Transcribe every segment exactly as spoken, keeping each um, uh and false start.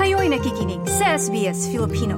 Kayo'y nakikinig sa S B S Filipino.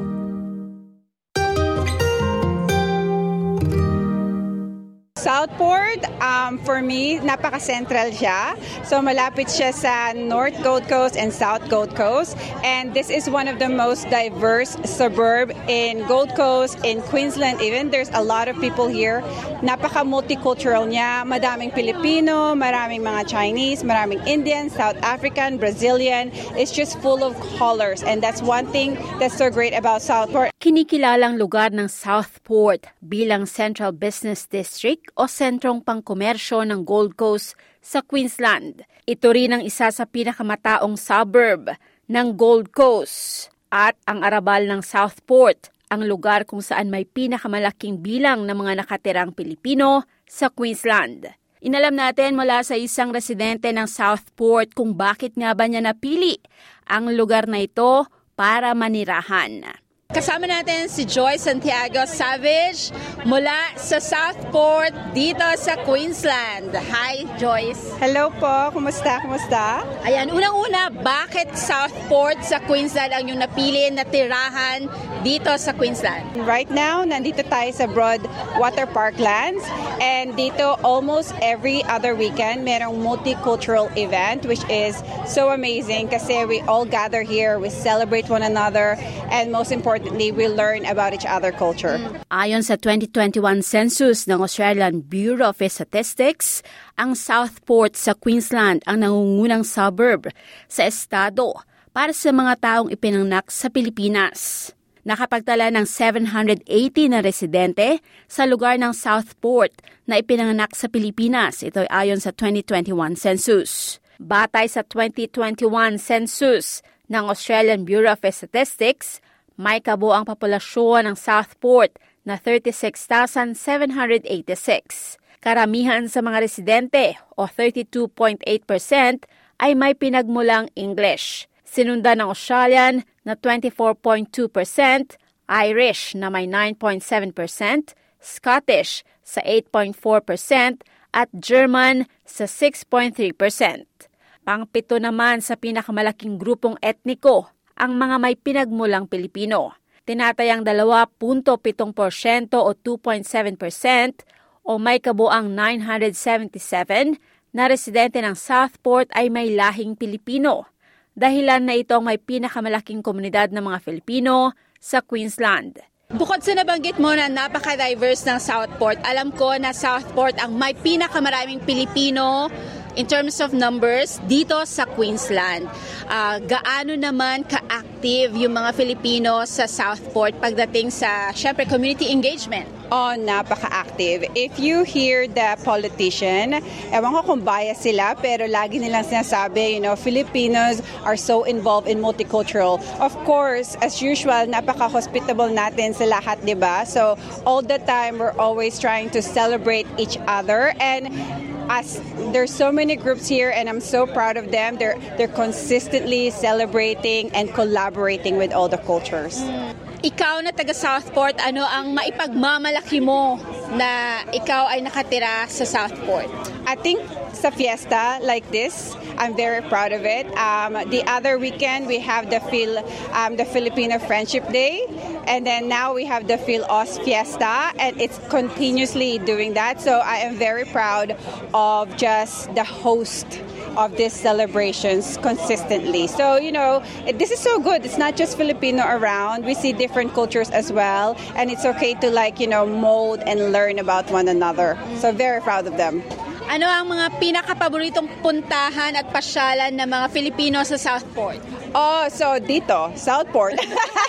Southport, um, for me, napaka-central siya. So malapit siya sa North Gold Coast and South Gold Coast. And this is one of the most diverse suburb in Gold Coast, in Queensland even. There's a lot of people here. Napaka-multicultural niya. Madaming Pilipino, maraming mga Chinese, maraming Indian, South African, Brazilian. It's just full of colors. And that's one thing that's so great about Southport. Kinikilalang lugar ng Southport bilang Central Business District o sentrong pangkomersyo ng Gold Coast sa Queensland. Ito rin ang isa sa pinakamataong suburb ng Gold Coast at ang arabal ng Southport, ang lugar kung saan may pinakamalaking bilang ng mga nakatirang Pilipino sa Queensland. Inalam natin mula sa isang residente ng Southport kung bakit nga ba niya napili ang lugar na ito para manirahan. Kasama natin si Joyce Santiago Savage mula sa Southport dito sa Queensland. Hi, Joyce. Hello po. Kumusta? Kumusta? Ayan, unang-una, bakit Southport sa Queensland ang yung napili na tirahan dito sa Queensland? Right now, nandito tayo sa Broadwater Parklands. And dito, almost every other weekend, merong multicultural event, which is so amazing kasi we all gather here, we celebrate one another, and most importantly, we learn about each other culture. Ayon sa twenty twenty-one census ng Australian Bureau of Statistics, ang Southport sa Queensland ang nangungunang suburb sa estado para sa mga taong ipinanganak sa Pilipinas. Nakapagtala ng seven hundred eighty na residente sa lugar ng Southport na ipinanganak sa Pilipinas. Ito ay ayon sa twenty twenty-one census. Batay sa twenty twenty-one census ng Australian Bureau of Statistics, may kabuang populasyon ng Southport na thirty-six thousand seven hundred eighty-six. Karamihan sa mga residente o thirty-two point eight percent ay may pinagmulang English. Sinundan ng Australian na twenty-four point two percent, Irish na may nine point seven percent, Scottish sa eight point four percent at German sa six point three percent. Pangpito naman sa pinakamalaking grupong etniko ang mga may pinagmulang Pilipino. Tinatayang two point seven percent o two point seven percent o may kabuang nine hundred seventy-seven na residente ng Southport ay may lahing Pilipino. Dahilan na itong may pinakamalaking komunidad ng mga Filipino sa Queensland. Bukod sa nabanggit mo na napaka-diverse ng Southport, alam ko na Southport ang may pinakamaraming Pilipino in terms of numbers dito sa Queensland. Uh, gaano naman ka-active yung mga Filipino sa Southport pagdating sa, syempre, community engagement? Oh, napaka-active. If you hear the politician, ewan ko kung bias sila, pero lagi nilang sinasabi, you know, Filipinos are so involved in multicultural. Of course, as usual, napaka-hospitable natin sa lahat, di ba? So, all the time, we're always trying to celebrate each other. And as there's so many groups here, and I'm so proud of them. They're they're consistently celebrating and collaborating with all the cultures. Mm. Ikaw na taga Southport, ano ang maipagmamalaki mo na ikaw ay nakatira sa Southport? I think sa fiesta like this, I'm very proud of it. Um, the other weekend, we have the Phil, um, the Filipino Friendship Day. And then now we have the Phil Oz Fiesta. And it's continuously doing that. So I am very proud of just the host of these celebrations consistently. So, you know, it, this is so good. It's not just Filipino around. We see different cultures as well. And it's okay to, like, you know, mold and learn about one another. So very proud of them. Ano ang mga pinakapaboritong puntahan at pasyalan ng mga Filipino sa Southport? Oh, so dito, Southport.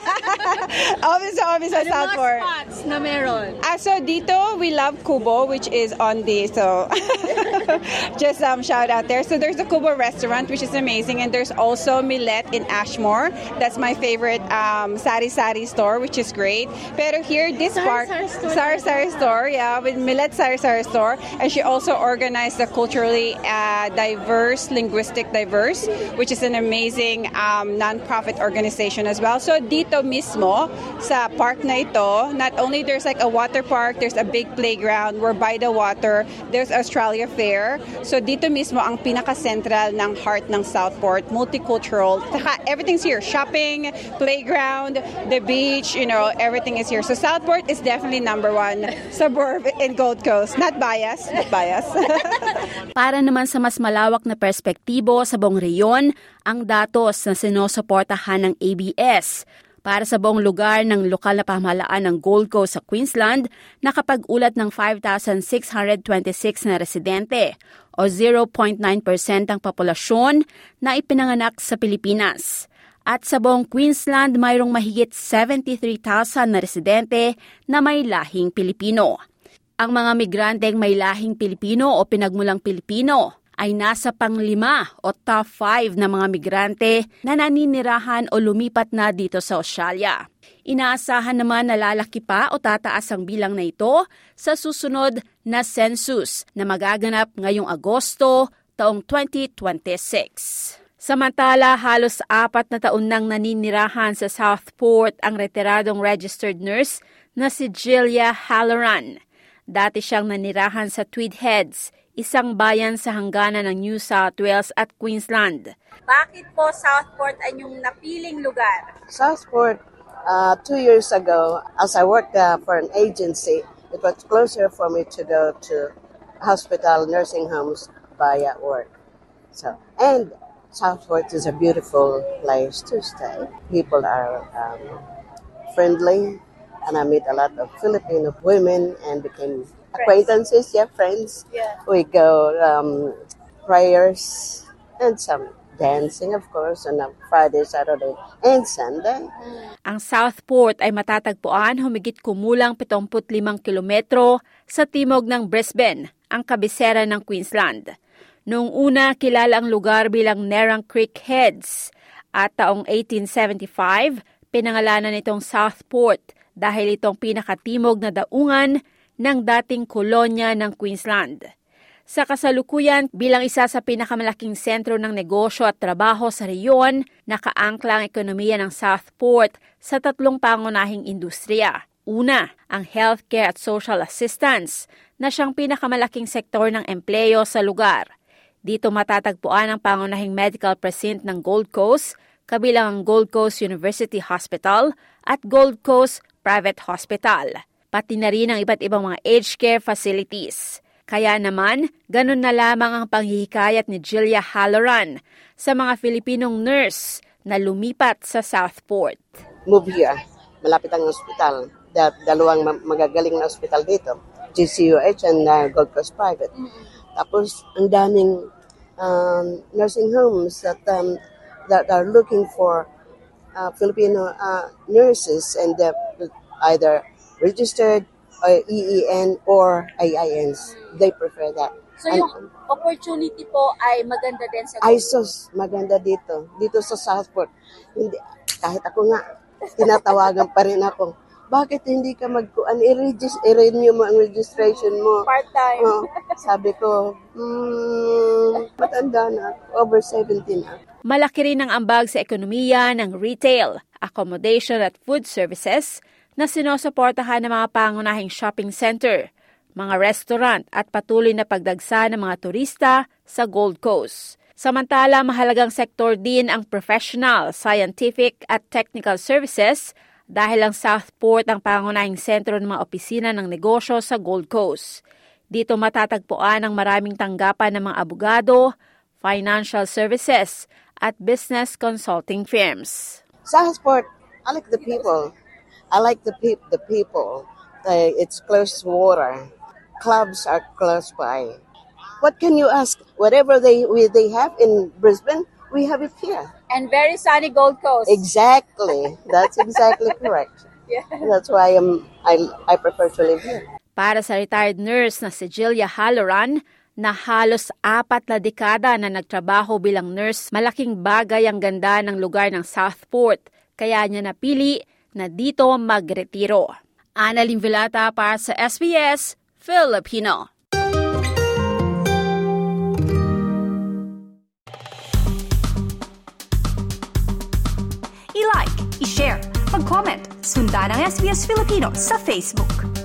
Obvious, obvious sa ano Southport. Ano mga spots na meron? Ah, so dito, we love Kubo, which is on the, so, just um, shout out there. So there's the Kubo restaurant, which is amazing. And there's also Millet in Ashmore. That's my favorite um, sari-sari store, which is great. Pero here, this Sari, park, sari store. Sari-sari store, yeah, with Millet Sari-sari store. And she also organized the culturally uh, diverse, linguistic diverse, which is an amazing um, non-profit organization as well. So dito mismo, sa park na ito, not only there's like a water park, there's a big playground. We're by the water. There's Australia Fair. there. So dito mismo ang pinaka-central ng heart ng Southport, multicultural. Saka everything's here, shopping, playground, the beach, you know, everything is here. So Southport is definitely number one suburb in Gold Coast. Not biased, not biased. Para naman sa mas malawak na perspektibo sa buong reyon, ang datos na sinusuportahan ng A B S. Para sa buong lugar ng lokal na pamahalaan ng Gold Coast sa Queensland, nakapag-ulat ng five thousand six hundred twenty-six na residente o zero point nine percent ang populasyon na ipinanganak sa Pilipinas. At sa buong Queensland, mayroong mahigit seventy-three thousand na residente na may lahing Pilipino. Ang mga migranteng may lahing Pilipino o pinagmulang Pilipino ay nasa panglima o top five na mga migrante na naninirahan o lumipat na dito sa Australia. Inaasahan naman na lalaki pa o tataas ang bilang na ito sa susunod na census na magaganap ngayong Agosto taong twenty twenty-six. Samantala, halos apat na taon nang naninirahan sa Southport ang retiradong registered nurse na si Julia Halloran. Dati siyang nanirahan sa Tweed Heads, isang bayan sa hangganan ng New South Wales at Queensland. Bakit po Southport ang yung napiling lugar? Southport, uh, two years ago, as I worked uh, for an agency, it was closer for me to go to hospital, nursing homes via work. So, and Southport is a beautiful place to stay. People are um, friendly, and I meet a lot of Filipino women and became acquaintances, yeah, friends. Yeah. We go um, prayers and some dancing, of course, on a Friday, Saturday, and Sunday. Ang Southport ay matatagpuan humigit kumulang seventy-five kilometro sa timog ng Brisbane, ang kabisera ng Queensland. Noong una, kilala ang lugar bilang Nerang Creek Heads at taong eighteen seventy-five, pinangalanan itong Southport dahil itong pinakatimog na daungan ng dating kolonya ng Queensland. Sa kasalukuyan, bilang isa sa pinakamalaking sentro ng negosyo at trabaho sa reyon, nakaangkla ang ekonomiya ng Southport sa tatlong pangunahing industriya. Una, ang healthcare at social assistance na siyang pinakamalaking sektor ng empleyo sa lugar. Dito matatagpuan ang pangunahing medical precinct ng Gold Coast, kabilang ang Gold Coast University Hospital at Gold Coast Private Hospital. Pati na rin ang iba't ibang mga aged care facilities. Kaya naman, ganun na lamang ang panghihikayat ni Julia Halloran sa mga Filipinong nurse na lumipat sa Southport. Move here. Malapit ang hospital. Da- dalawang ma- magagaling na hospital dito. G C U H and uh, Gold Coast Private. Tapos, ang daming um, nursing homes that, um, that are looking for uh, Filipino uh, nurses and uh, either registered uh, E E N or A I Ns. They prefer that. So yung opportunity po ay maganda din sa Ay, sus, maganda dito. Dito sa Southport. Hindi, kahit ako nga, tinatawagan pa rin ako. Bakit hindi ka mag-kuan? I-regis- I-renew mo ang registration mo. part-time. Oh, sabi ko, hmm, matanda na. Over seventy na. Malaki rin ang ambag sa ekonomiya ng retail, accommodation at food services na sinusuportahan ng mga pangunahing shopping center, mga restaurant at patuloy na pagdagsa ng mga turista sa Gold Coast. Samantala, mahalagang sektor din ang professional, scientific at technical services dahil ang Southport ang pangunahing sentro ng mga opisina ng negosyo sa Gold Coast. Dito matatagpuan ang maraming tanggapan ng mga abogado, financial services at business consulting firms. Southport, I like the people. I like the, pe- the people. Uh, it's close to water. Clubs are close by. What can you ask? Whatever they we, they have in Brisbane, we have it here. And very sunny Gold Coast. Exactly. That's exactly correct. Yeah. That's why I'm, I I prefer to live here. Para sa retired nurse na si Julia Halloran, na halos apat na dekada na nagtrabaho bilang nurse, malaking bagay ang ganda ng lugar ng Southport, kaya niya napili na dito magretiro. Annalyn Villata para sa S B S Filipino. I-like, i-share, mag-comment, sundan ang S B S Filipino sa Facebook.